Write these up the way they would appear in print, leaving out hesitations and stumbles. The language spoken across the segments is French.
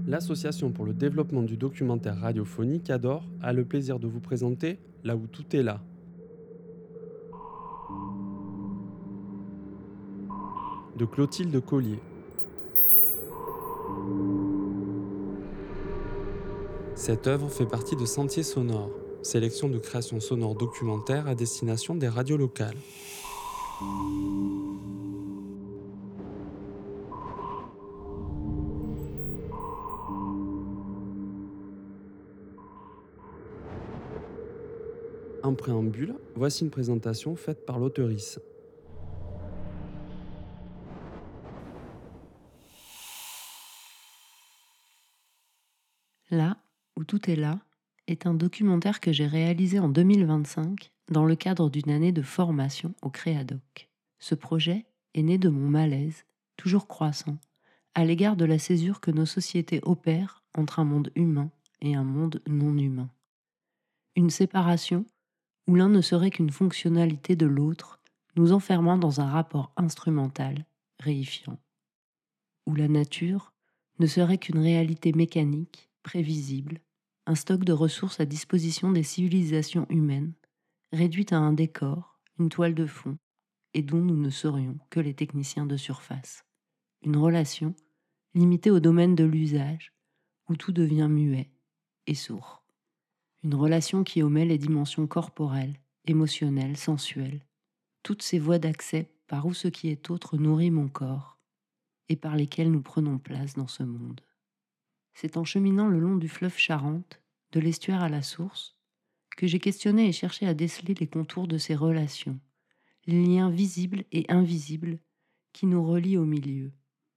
L'Association pour le développement du documentaire radiophonique ADOR a le plaisir de vous présenter Là où tout est là, de Clotilde Collier. Cette œuvre fait partie de Sentiers sonores, sélection de créations sonores documentaires à destination des radios locales. En préambule, voici une présentation faite par l'auteurice. Là où tout est là est un documentaire que j'ai réalisé en 2025 dans le cadre d'une année de formation au Créadoc. Ce projet est né de mon malaise, toujours croissant, à l'égard de la césure que nos sociétés opèrent entre un monde humain et un monde non humain. Une séparation où l'un ne serait qu'une fonctionnalité de l'autre, nous enfermant dans un rapport instrumental, réifiant. Où la nature ne serait qu'une réalité mécanique, prévisible, un stock de ressources à disposition des civilisations humaines, réduite à un décor, une toile de fond, et dont nous ne serions que les techniciens de surface. Une relation limitée au domaine de l'usage, où tout devient muet et sourd. Une relation qui omet les dimensions corporelles, émotionnelles, sensuelles, toutes ces voies d'accès par où ce qui est autre nourrit mon corps, et par lesquelles nous prenons place dans ce monde. C'est en cheminant le long du fleuve Charente, de l'estuaire à la source, que j'ai questionné et cherché à déceler les contours de ces relations, les liens visibles et invisibles qui nous relient au milieu.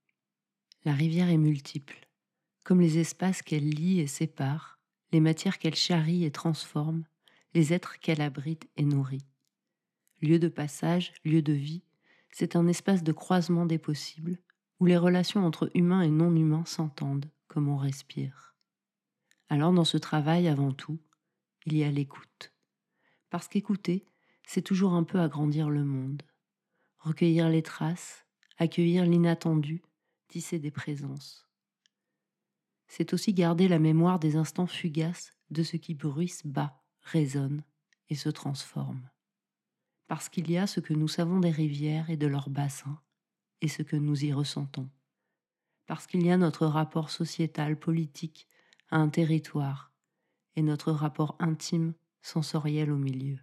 La rivière est multiple, comme les espaces qu'elle lie et sépare, les matières qu'elle charrie et transforme, les êtres qu'elle abrite et nourrit. Lieu de passage, lieu de vie, c'est un espace de croisement des possibles, où les relations entre humains et non-humains s'entendent comme on respire. Alors dans ce travail, avant tout, il y a l'écoute. Parce qu'écouter, c'est toujours un peu agrandir le monde, recueillir les traces, accueillir l'inattendu, tisser des présences. C'est aussi garder la mémoire des instants fugaces de ce qui bruisse bas, résonne et se transforme. Parce qu'il y a ce que nous savons des rivières et de leurs bassins, et ce que nous y ressentons. Parce qu'il y a notre rapport sociétal, politique, à un territoire, et notre rapport intime, sensoriel au milieu.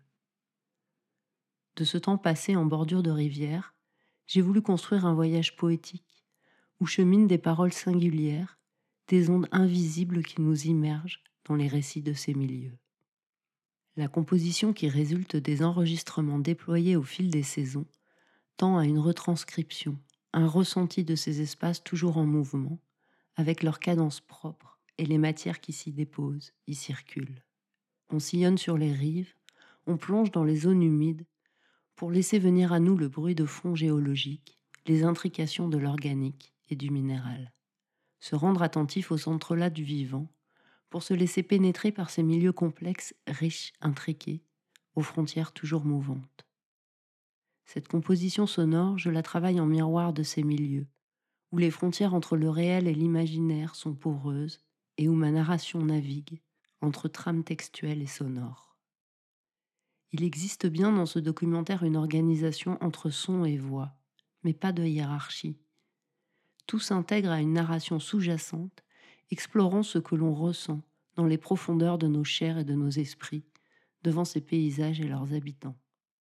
De ce temps passé en bordure de rivière, j'ai voulu construire un voyage poétique, où cheminent des paroles singulières, des ondes invisibles qui nous immergent dans les récits de ces milieux. La composition qui résulte des enregistrements déployés au fil des saisons tend à une retranscription, un ressenti de ces espaces toujours en mouvement, avec leur cadence propre et les matières qui s'y déposent, y circulent. On sillonne sur les rives, on plonge dans les zones humides pour laisser venir à nous le bruit de fond géologique, les intrications de l'organique et du minéral. Se rendre attentif aux entrelacs du vivant pour se laisser pénétrer par ces milieux complexes, riches, intriqués, aux frontières toujours mouvantes. Cette composition sonore, je la travaille en miroir de ces milieux, où les frontières entre le réel et l'imaginaire sont poreuses et où ma narration navigue entre trames textuelles et sonores. Il existe bien dans ce documentaire une organisation entre son et voix, mais pas de hiérarchie. Tout s'intègre à une narration sous-jacente, explorant ce que l'on ressent dans les profondeurs de nos chairs et de nos esprits, devant ces paysages et leurs habitants.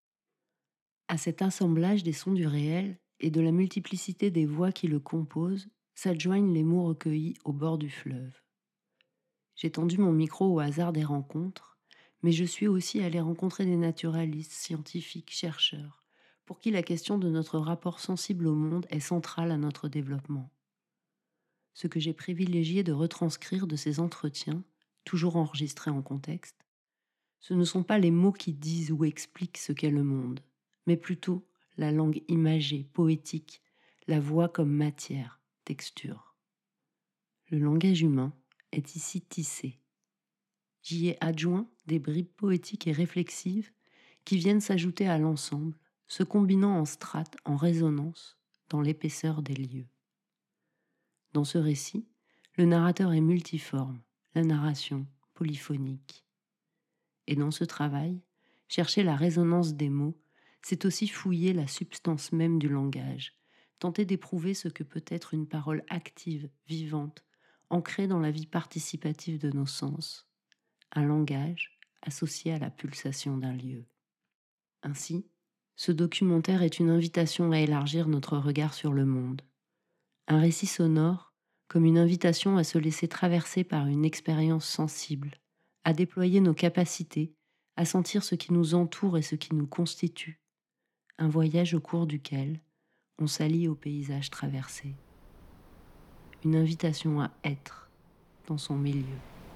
À cet assemblage des sons du réel et de la multiplicité des voix qui le composent, s'adjoignent les mots recueillis au bord du fleuve. J'ai tendu mon micro au hasard des rencontres, mais je suis aussi allée rencontrer des naturalistes, scientifiques, chercheurs, pour qui la question de notre rapport sensible au monde est centrale à notre développement. Ce que j'ai privilégié de retranscrire de ces entretiens, toujours enregistrés en contexte, ce ne sont pas les mots qui disent ou expliquent ce qu'est le monde, mais plutôt la langue imagée, poétique, la voix comme matière, texture. Le langage humain est ici tissé. J'y ai adjoint des bribes poétiques et réflexives qui viennent s'ajouter à l'ensemble, se combinant en strates, en résonance, dans l'épaisseur des lieux. Dans ce récit, Le narrateur est multiforme, la narration polyphonique. Et dans ce travail, chercher la résonance des mots, c'est aussi fouiller la substance même du langage, tenter d'éprouver ce que peut être une parole active, vivante, ancrée dans la vie participative de nos sens, un langage associé à la pulsation d'un lieu. Ainsi, ce documentaire est une invitation à élargir notre regard sur le monde. Un récit sonore comme une invitation à se laisser traverser par une expérience sensible, à déployer nos capacités, à sentir ce qui nous entoure et ce qui nous constitue. Un voyage au cours duquel on s'allie au paysage traversé. Une invitation à être dans son milieu.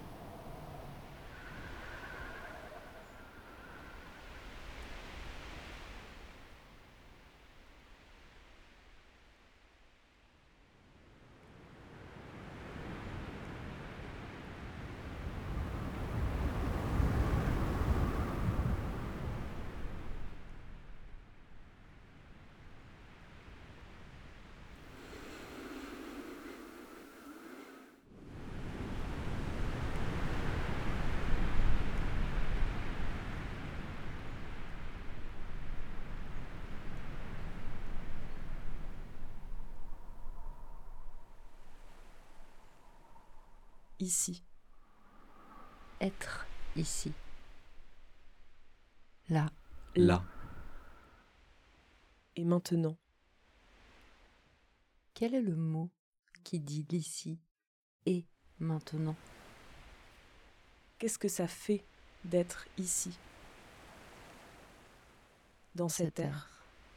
Ici. Être ici. Là. Là. Et maintenant. Quel est le mot qui dit l'ici et maintenant? Qu'est-ce que ça fait d'être ici, dans cette ère?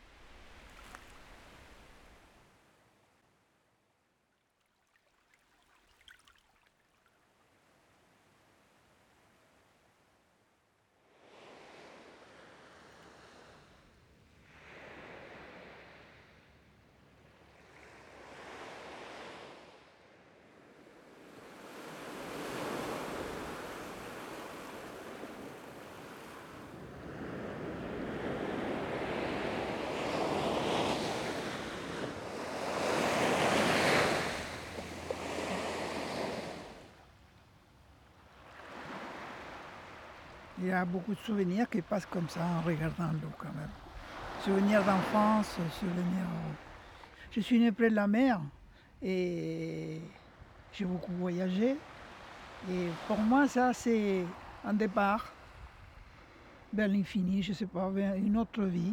Il y a beaucoup de souvenirs qui passent comme ça en regardant l'eau quand même. Souvenirs d'enfance, souvenirs... Je suis né près de la mer et j'ai beaucoup voyagé. Et pour moi, ça, c'est un départ vers l'infini, je ne sais pas, vers une autre vie.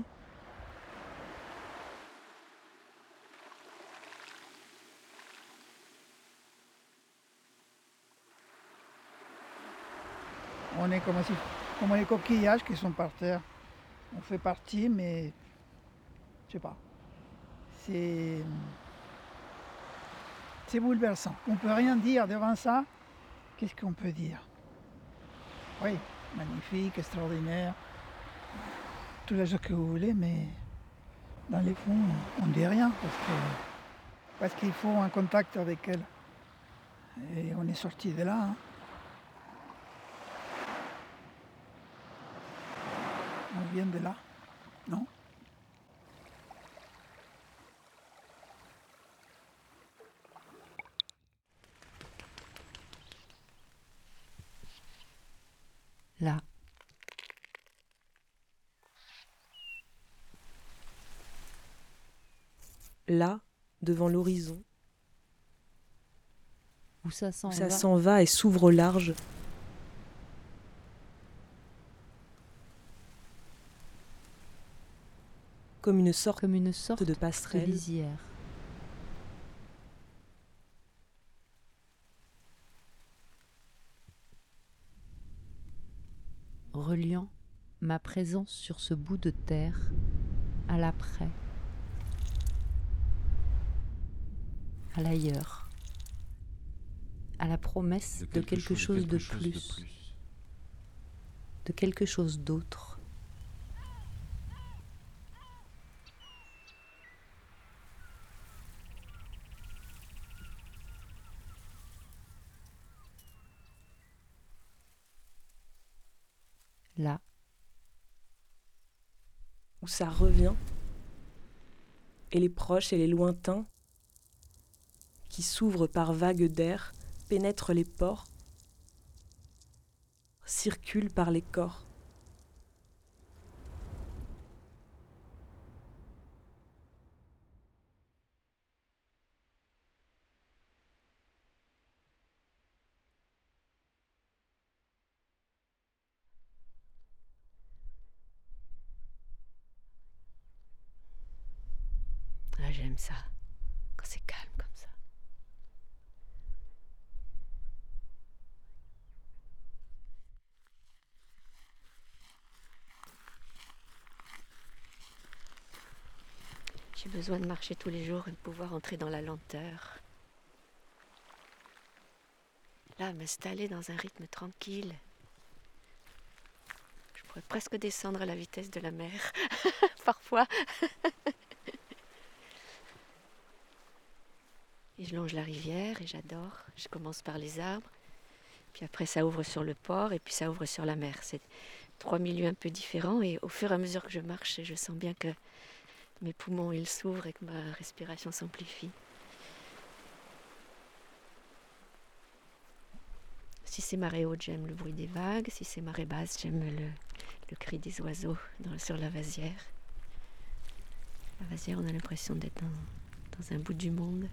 On est comme les coquillages qui sont par terre. On fait partie, mais je sais pas. C'est bouleversant. On ne peut rien dire devant ça. Qu'est-ce qu'on peut dire? Oui, magnifique, extraordinaire, tout ce que vous voulez, mais dans les fonds, on ne dit rien parce qu'il faut un contact avec elle. Et on est sorti de là. On vient de là, non? Là. Là, devant l'horizon, Où ça s'en ça va. s'en va et s'ouvre au large. Comme une sorte de de passerelle. lisière. Reliant ma présence sur ce bout de terre à l'après, à l'ailleurs, à la promesse de quelque chose de plus, de quelque chose d'autre. Là, Où ça revient, et les proches et les lointains qui s'ouvrent par vagues d'air pénètre les pores, circule par les corps. Ah, j'aime ça, quand c'est calme comme ça. J'ai besoin de marcher tous les jours et de pouvoir entrer dans la lenteur. Là, m'installer dans un rythme tranquille. Je pourrais presque descendre à la vitesse de la mer, parfois. Et je longe la rivière et j'adore. Je commence par les arbres, puis après ça ouvre sur le port et puis ça ouvre sur la mer. C'est 3 milieux un peu différents et au fur et à mesure que je marche, je sens bien que mes poumons ils s'ouvrent et que ma respiration s'amplifie. Si c'est marée haute, j'aime le bruit des vagues. Si c'est marée basse, j'aime le cri des oiseaux sur la vasière. La vasière, on a l'impression d'être dans un bout du monde.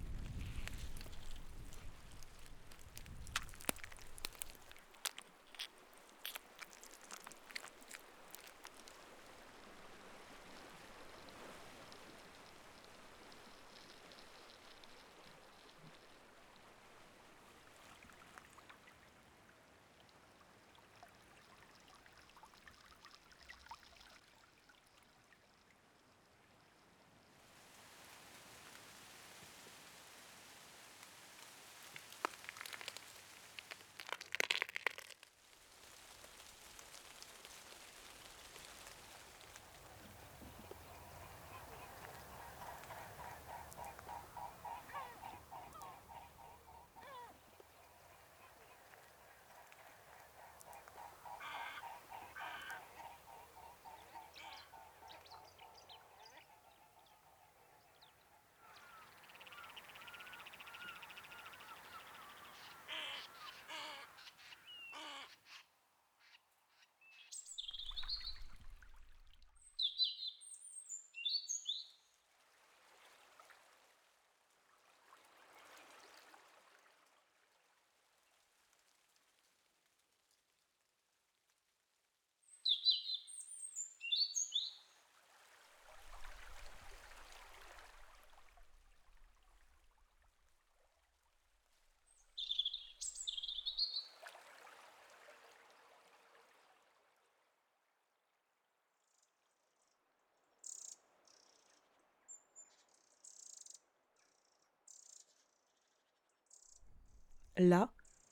Là,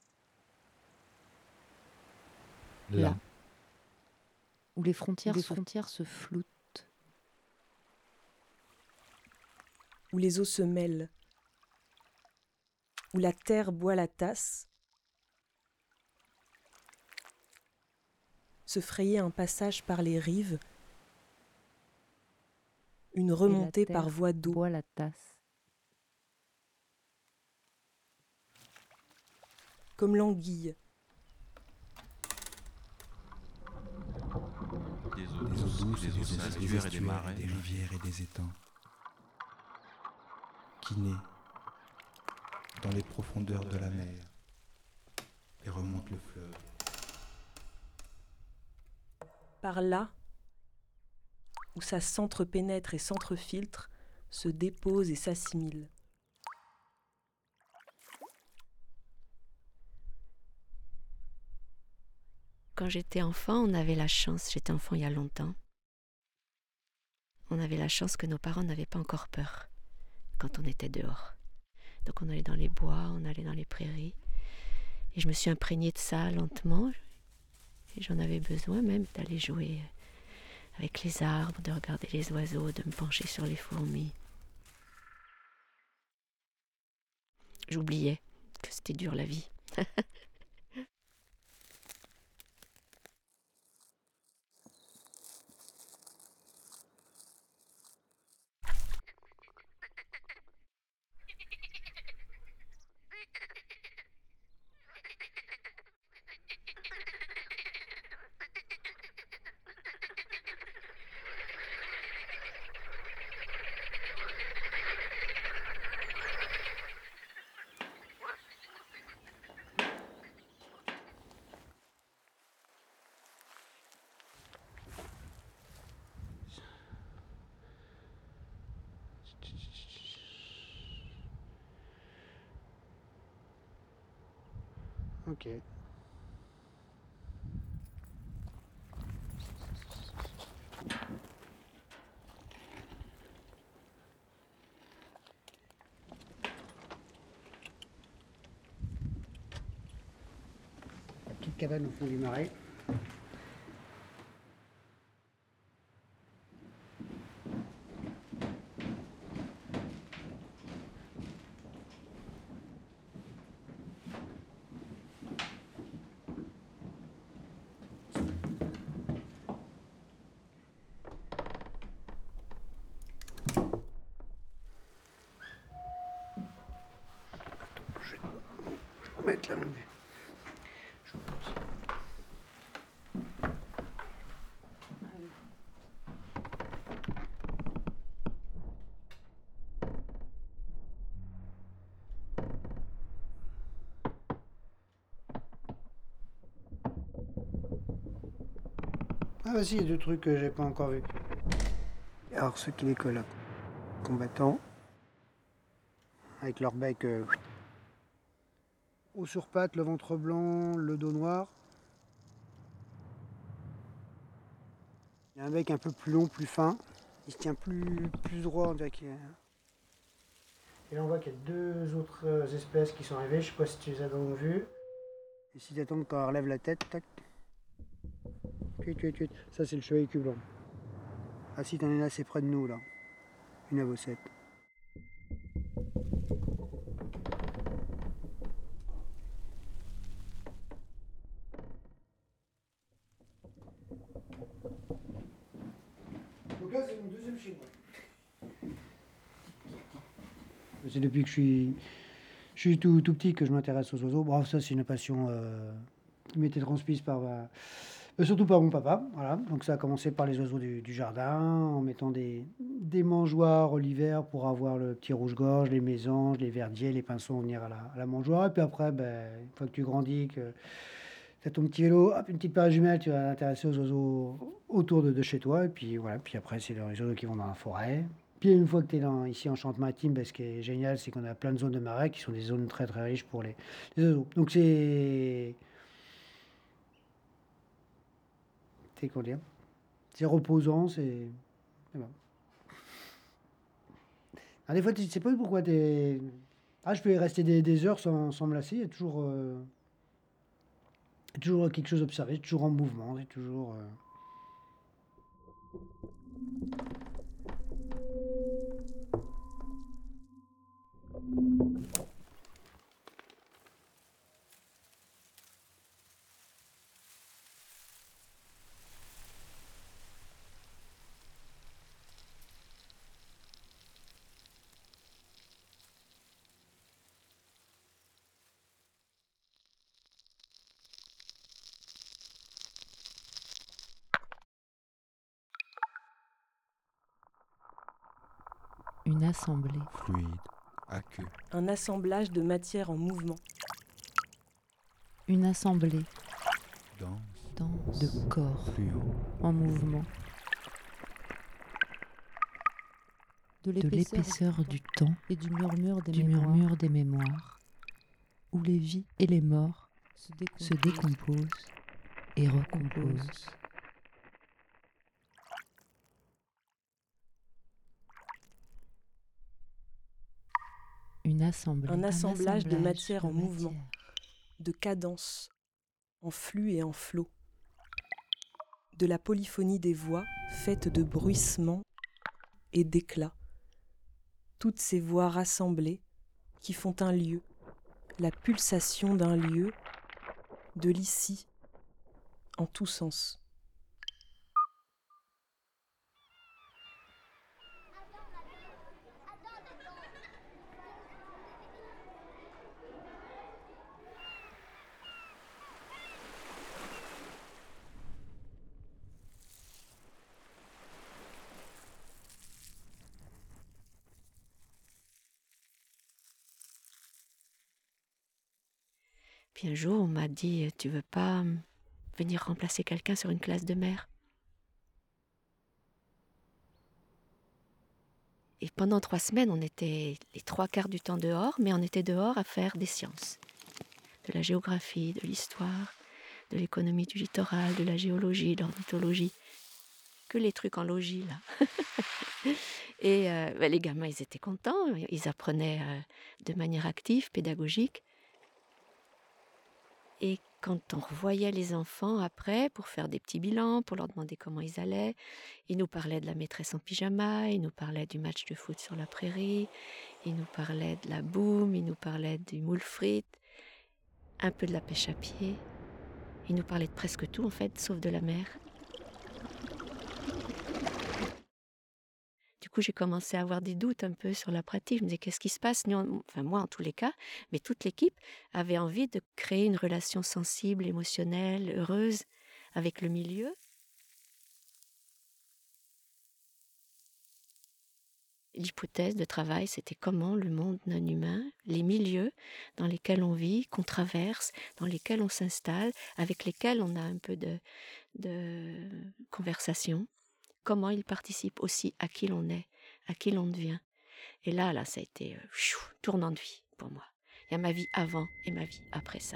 Là, où les frontières se floutent. où les eaux se mêlent, où la terre boit la tasse, se frayer un passage par les rives, une remontée par voie d'eau. Boit la tasse. Comme l'anguille. Des eaux douces, des eaux des marais, des rivières et des étangs, qui naît dans les profondeurs de la mer et remonte le fleuve. Par là, où ça s'entrepénètre et s'entrefiltre, se dépose et s'assimile. Quand j'étais enfant, on avait la chance, j'étais enfant il y a longtemps, on avait la chance que nos parents n'avaient pas encore peur quand on était dehors. Donc on allait dans les bois, on allait dans les prairies. Et je me suis imprégnée de ça lentement. Et j'en avais besoin même d'aller jouer avec les arbres, de regarder les oiseaux, de me pencher sur les fourmis. J'oubliais que c'était dur la vie. Ok. La petite cabane au fond du marais. Je vais mettre là. Je pense. Ah bah si, il y a deux trucs que j'ai pas encore vus. Alors ceux qui décollent là, combattants, avec leur bec haut sur pattes, le ventre blanc, le dos noir. Il y a un bec un peu plus long, plus fin. Il se tient plus droit, on dirait qu'il y a... Et là on voit qu'il y a deux autres espèces qui sont arrivées, je sais pas si tu les as donc vues. Et si t'attends quand elle relève la tête, tac. Tuit. Ça c'est le cheval cul blanc. Ah si, t'en es assez près de nous là. Une à vos 7. Donc là c'est mon deuxième chez moi. C'est depuis que je suis tout petit que je m'intéresse aux oiseaux. Bref, ça c'est une passion qui m'était transmise par surtout par mon papa. Voilà. Donc ça a commencé par les oiseaux du jardin, en mettant des mangeoires l'hiver pour avoir le petit rouge-gorge, les mésanges, les verdiers, les pinsons venir à la mangeoire. Et puis après, une fois que tu grandis, que tu as ton petit vélo, hop, une petite paire de jumelles, tu vas t'intéresser aux oiseaux autour de chez toi. Et puis voilà, puis après c'est les oiseaux qui vont dans la forêt. Puis une fois que tu es ici en Charente-Maritime, ce qui est génial, c'est qu'on a plein de zones de marais qui sont des zones très très riches pour les oiseaux. Donc comment dire, c'est reposant, bon. Alors, des fois, tu sais pas pourquoi t'es. Ah, je peux y rester des heures sans me lasser. Il y a toujours quelque chose à observer, toujours en mouvement, c'est toujours. Une assemblée. Fluide, aqueux, Un assemblage de matière en mouvement. Une assemblée dense, de corps fluent, en mouvement. De l'épaisseur du temps et du murmure des mémoires, où les vies et les morts se décomposent et recomposent. Un assemblage de matière en mouvement, de cadence, en flux et en flot. De la polyphonie des voix faite de bruissements et d'éclats. Toutes ces voix rassemblées qui font un lieu, la pulsation d'un lieu, de l'ici, en tous sens. Puis un jour, on m'a dit « Tu veux pas venir remplacer quelqu'un sur une classe de mer ?» Et pendant 3 semaines, on était les 3/4 du temps dehors, mais on était dehors à faire des sciences. De la géographie, de l'histoire, de l'économie du littoral, de la géologie, de l'ornithologie. Que les trucs en logis, là. Et les gamins, ils étaient contents. Ils apprenaient de manière active, pédagogique. Et quand on revoyait les enfants après, pour faire des petits bilans, pour leur demander comment ils allaient, ils nous parlaient de la maîtresse en pyjama, ils nous parlaient du match de foot sur la prairie, ils nous parlaient de la boum, ils nous parlaient du moule frites, un peu de la pêche à pied. Ils nous parlaient de presque tout, en fait, sauf de la mer. Du coup, j'ai commencé à avoir des doutes un peu sur la pratique. Je me disais, qu'est-ce qui se passe? Enfin, moi, en tous les cas, mais toute l'équipe avait envie de créer une relation sensible, émotionnelle, heureuse avec le milieu. L'hypothèse de travail, c'était comment le monde non humain, les milieux dans lesquels on vit, qu'on traverse, dans lesquels on s'installe, avec lesquels on a un peu de conversation, comment ils participent aussi à qui l'on est, à qui l'on devient. Et là, ça a été tournant de vie pour moi. Il y a ma vie avant et ma vie après ça.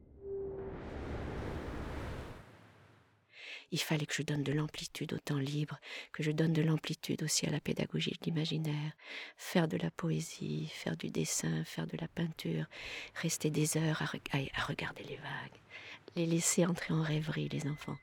Il fallait que je donne de l'amplitude au temps libre, que je donne de l'amplitude aussi à la pédagogie de l'imaginaire, faire de la poésie, faire du dessin, faire de la peinture, rester des heures à regarder les vagues, les laisser entrer en rêverie, les enfants.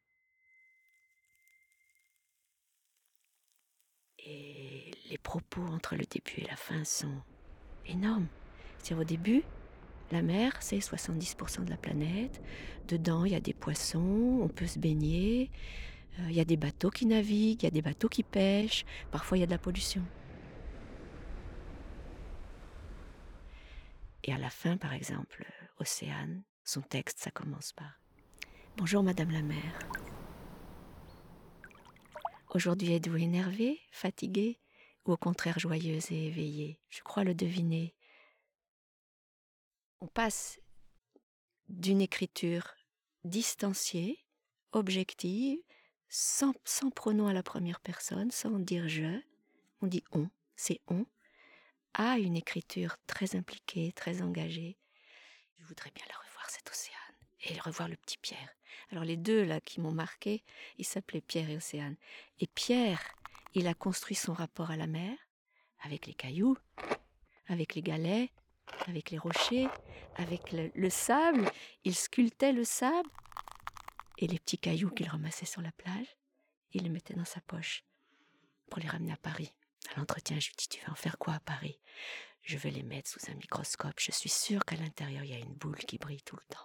Et les propos entre le début et la fin sont énormes. C'est-à-dire au début, la mer, c'est 70% de la planète. Dedans, il y a des poissons, on peut se baigner. Il y a des bateaux qui naviguent, il y a des bateaux qui pêchent. Parfois, il y a de la pollution. Et à la fin, par exemple, Océane, son texte, ça commence par « Bonjour, Madame la mer. Aujourd'hui, êtes-vous énervée, fatiguée, ou au contraire joyeuse et éveillée? Je crois le deviner. » On passe d'une écriture distanciée, objective, sans pronom à la première personne, sans dire je, on dit on, c'est on, à une écriture très impliquée, très engagée. Je voudrais bien la revoir, cette Océane, et revoir le petit Pierre. Alors les deux là qui m'ont marqué, ils s'appelaient Pierre et Océane. Et Pierre, il a construit son rapport à la mer, avec les cailloux, avec les galets, avec les rochers, avec le sable. Il sculptait le sable et les petits cailloux qu'il ramassait sur la plage, il les mettait dans sa poche pour les ramener à Paris. À l'entretien, je lui dis, tu vas en faire quoi à Paris? Je vais les mettre sous un microscope. Je suis sûre qu'à l'intérieur, il y a une boule qui brille tout le temps.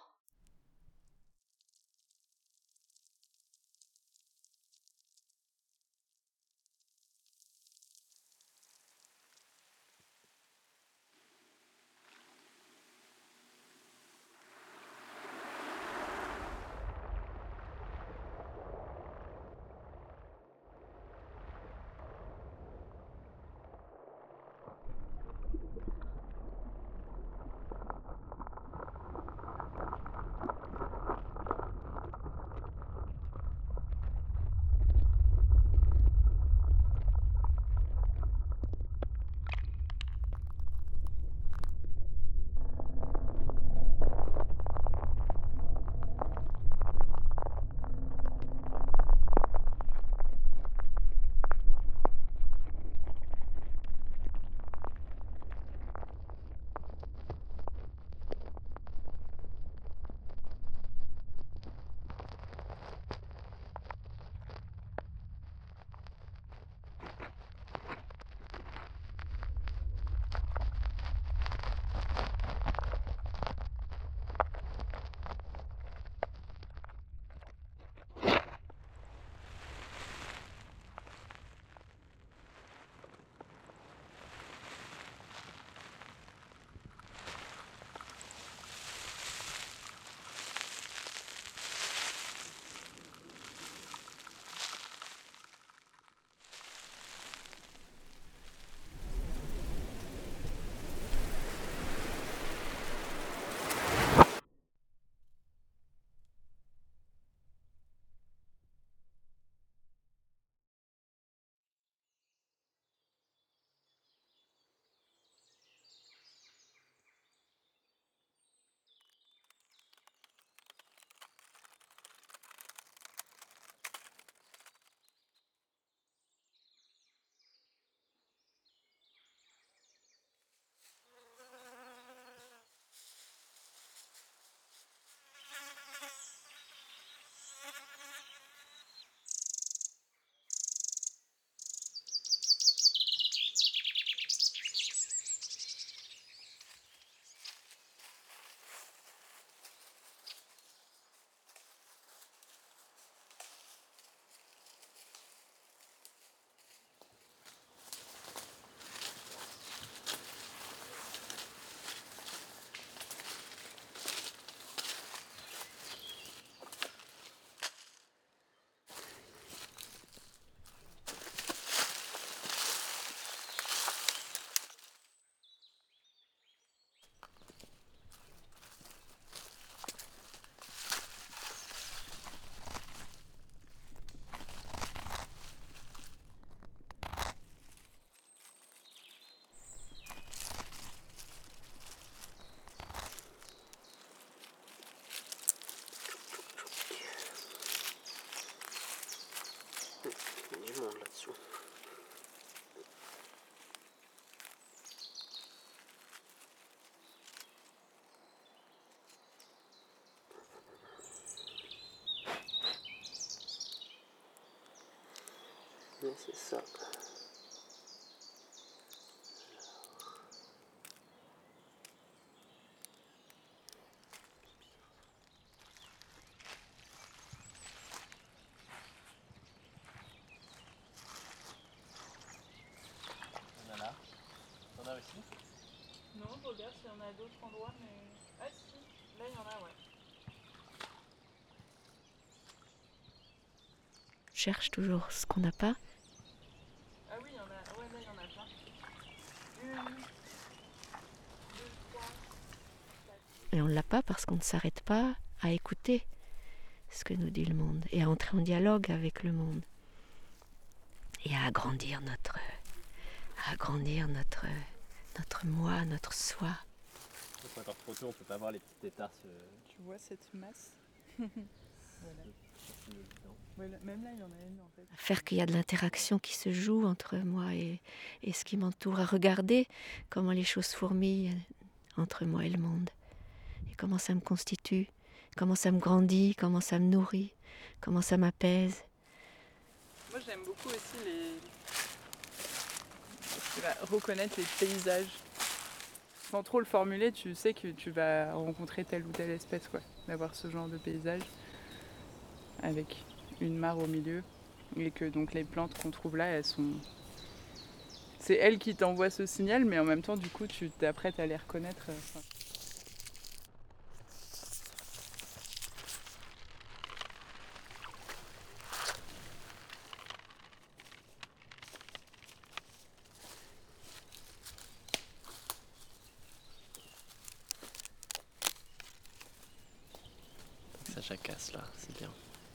ça. On a là. T'en as aussi? Non, je regarde s'il y en a d'autres endroits, mais... Ah si, là il y en a, ouais. Je cherche toujours ce qu'on n'a pas. Ah oui, il y en a, ouais, là il y en a plein. Une, deux, trois, quatre. Et on ne l'a pas parce qu'on ne s'arrête pas à écouter ce que nous dit le monde et à entrer en dialogue avec le monde. Et à agrandir notre moi, notre soi. C'est encore trop tôt, on peut pas voir les petites étarses. Tu vois cette masse? Voilà. Voilà. Même là il y en a une en fait. À faire qu'il y a de l'interaction qui se joue entre moi et ce qui m'entoure, à regarder comment les choses fourmillent entre moi et le monde. Et comment ça me constitue, comment ça me grandit, comment ça me nourrit, comment ça m'apaise. Moi j'aime beaucoup aussi reconnaître les paysages. Sans trop le formuler, tu sais que tu vas rencontrer telle ou telle espèce, quoi. D'avoir ce genre de paysage avec une mare au milieu et que donc les plantes qu'on trouve là, elles sont... C'est elles qui t'envoient ce signal, mais en même temps, du coup, tu t'apprêtes à les reconnaître. Ça jacasse là, c'est bien.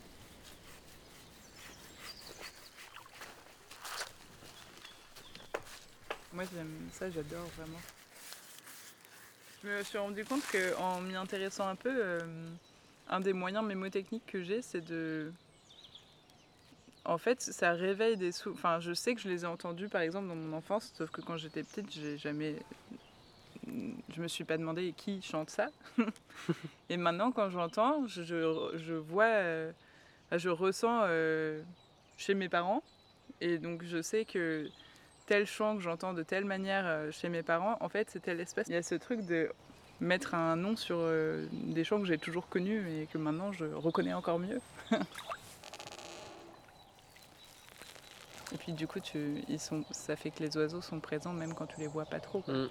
Moi, j'aime ça, j'adore vraiment. Je me suis rendu compte qu'en m'y intéressant un peu, un des moyens mémotechniques que j'ai, c'est de... En fait, ça réveille des souvenirs. Enfin, je sais que je les ai entendus, par exemple, dans mon enfance, sauf que quand j'étais petite, je me suis pas demandé qui chante ça. Et maintenant, quand j'entends, je vois, je ressens chez mes parents. Et donc, je sais que tel chant que j'entends de telle manière chez mes parents, en fait, c'est telle espèce. Il y a ce truc de mettre un nom sur des chants que j'ai toujours connus et que maintenant je reconnais encore mieux. Et puis du coup, ça fait que les oiseaux sont présents même quand tu les vois pas trop. Mm.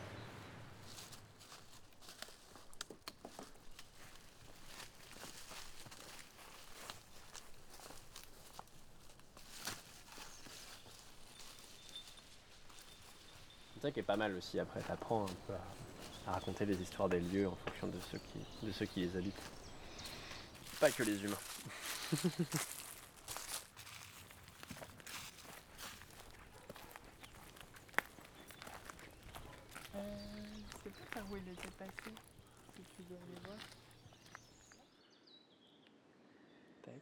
C'est ça qui est pas mal aussi, après t'apprends un peu à raconter les histoires des lieux en fonction de ceux qui les habitent. Pas que les humains. Je sais pas par où il était passé, si tu dois aller voir. Tac.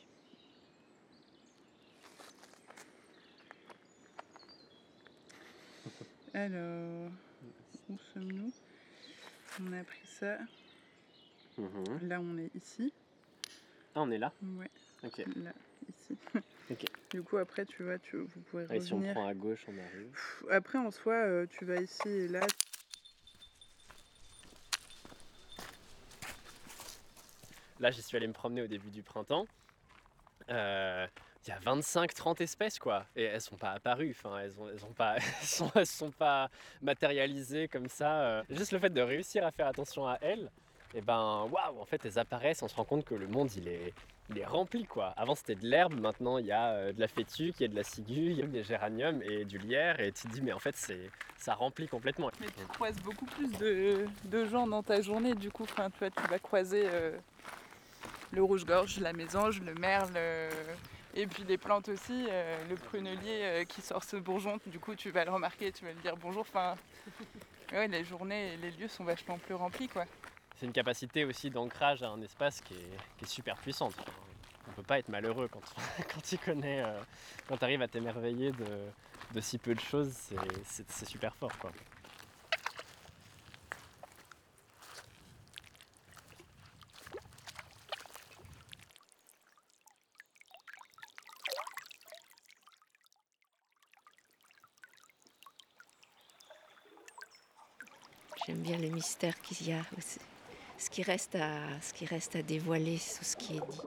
Alors, où sommes-nous? On a pris ça. Mhm. Là, on est ici. Ah, on est là? Ouais. Ok. Là, ici. Ok. Du coup, après, tu vois, vous pouvez Et si on revenir. prend à gauche, on arrive. Après, en soi, tu vas ici et là. Là, j'y suis allé me promener au début du printemps. Il y a 25-30 espèces, quoi. Et elles sont pas apparues, enfin, elles sont pas matérialisées comme ça. Juste le fait de réussir à faire attention à elles, et ben waouh, en fait elles apparaissent, on se rend compte que le monde il est rempli, quoi. Avant c'était de l'herbe, maintenant il y a de la fétuque, il y a de la ciguë, il y a des géraniums et du lierre, et tu te dis mais en fait ça remplit complètement. Mais tu croises beaucoup plus de gens dans ta journée, du coup, enfin, tu vas croiser le rouge-gorge, la mésange, le merle, et puis les plantes aussi, le prunelier qui sort ce bourgeon, du coup tu vas le remarquer, tu vas lui dire bonjour, enfin, ouais, les journées et les lieux sont vachement plus remplis, quoi. C'est une capacité aussi d'ancrage à un espace qui est super puissante. On peut pas être malheureux quand tu connais, quand tu arrives à t'émerveiller de si peu de choses, c'est super fort, quoi. J'aime bien le mystère qu'il y a, ce qui reste à dévoiler sous ce qui est dit.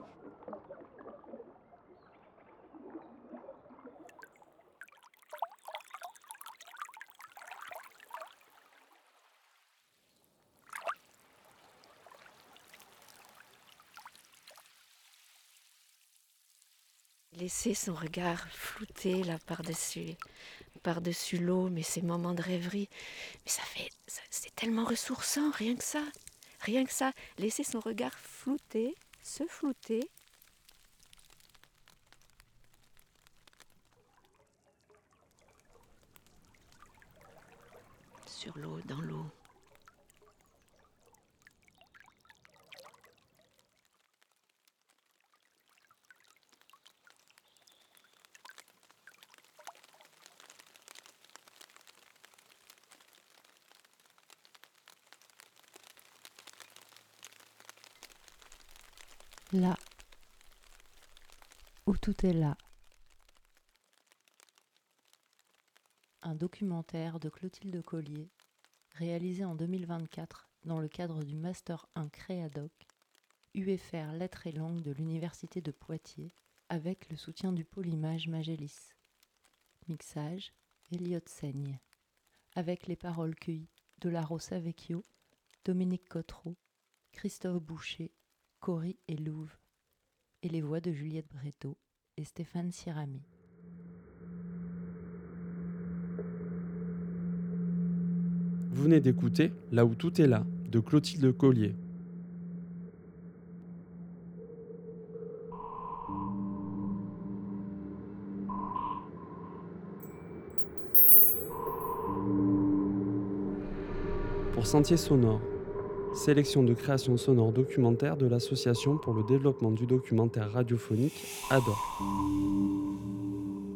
Laisser son regard flouter là par-dessus l'eau, mais ces moments de rêverie, mais c'est tellement ressourçant, rien que ça, laisser son regard se flouter. Sur l'eau, dans l'eau. Là, où tout est là. Un documentaire de Clotilde Collier, réalisé en 2024 dans le cadre du Master 1 Créadoc, UFR Lettres et Langues de l'Université de Poitiers, avec le soutien du pôle Image Magélis. Mixage, Elliot Seigne. Avec les paroles cueillies de la Rosa Vecchio, Dominique Cotreau, Christophe Boucher, Cory et Louve, et les voix de Juliette Bretto et Stéphane Sirami. Vous venez d'écouter Là où tout est là, de Clotilde Collier. Pour Sentier sonore, sélection de créations sonores documentaires de l'Association pour le développement du documentaire radiophonique ADOR.